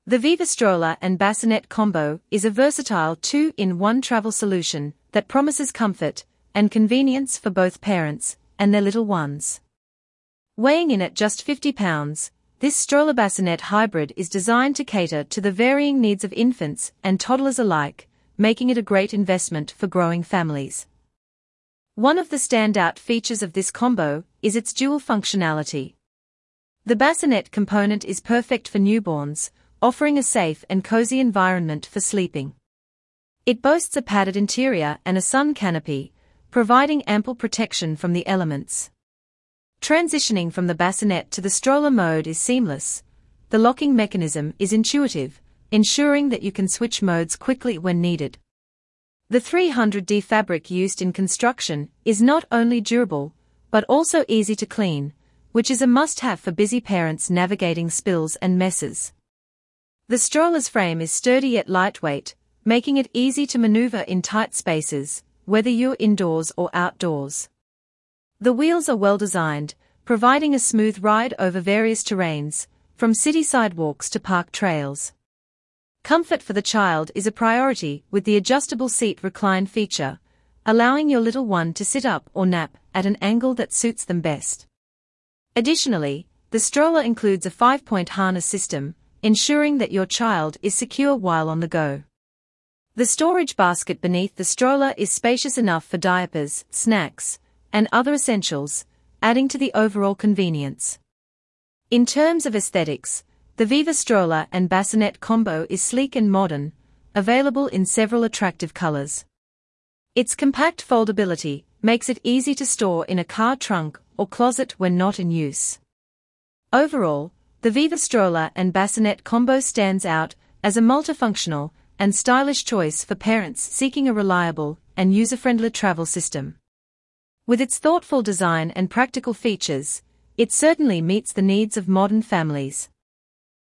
The Viva Stroller and Bassinet combo is a versatile 2-in-1 travel solution that promises comfort and convenience for both parents and their little ones. Weighing in at just 50 pounds, this stroller bassinet hybrid is designed to cater to the varying needs of infants and toddlers alike, making it a great investment for growing families. One of the standout features of this combo is its dual functionality. The bassinet component is perfect for newborns, offering a safe and cozy environment for sleeping. It boasts a padded interior and a sun canopy, providing ample protection from the elements. Transitioning from the bassinet to the stroller mode is seamless. The locking mechanism is intuitive, ensuring that you can switch modes quickly when needed. The 300D fabric used in construction is not only durable, but also easy to clean, which is a must-have for busy parents navigating spills and messes. The stroller's frame is sturdy yet lightweight, making it easy to maneuver in tight spaces, whether you're indoors or outdoors. The wheels are well designed, providing a smooth ride over various terrains, from city sidewalks to park trails. Comfort for the child is a priority with the adjustable seat recline feature, allowing your little one to sit up or nap at an angle that suits them best. Additionally, the stroller includes a 5-point harness system, ensuring that your child is secure while on the go. The storage basket beneath the stroller is spacious enough for diapers, snacks, and other essentials, adding to the overall convenience. In terms of aesthetics, the Viva Stroller and Bassinet combo is sleek and modern, available in several attractive colors. Its compact foldability makes it easy to store in a car trunk or closet when not in use. Overall, the Viva Stroller and Bassinet combo stands out as a multifunctional and stylish choice for parents seeking a reliable and user-friendly travel system. With its thoughtful design and practical features, it certainly meets the needs of modern families.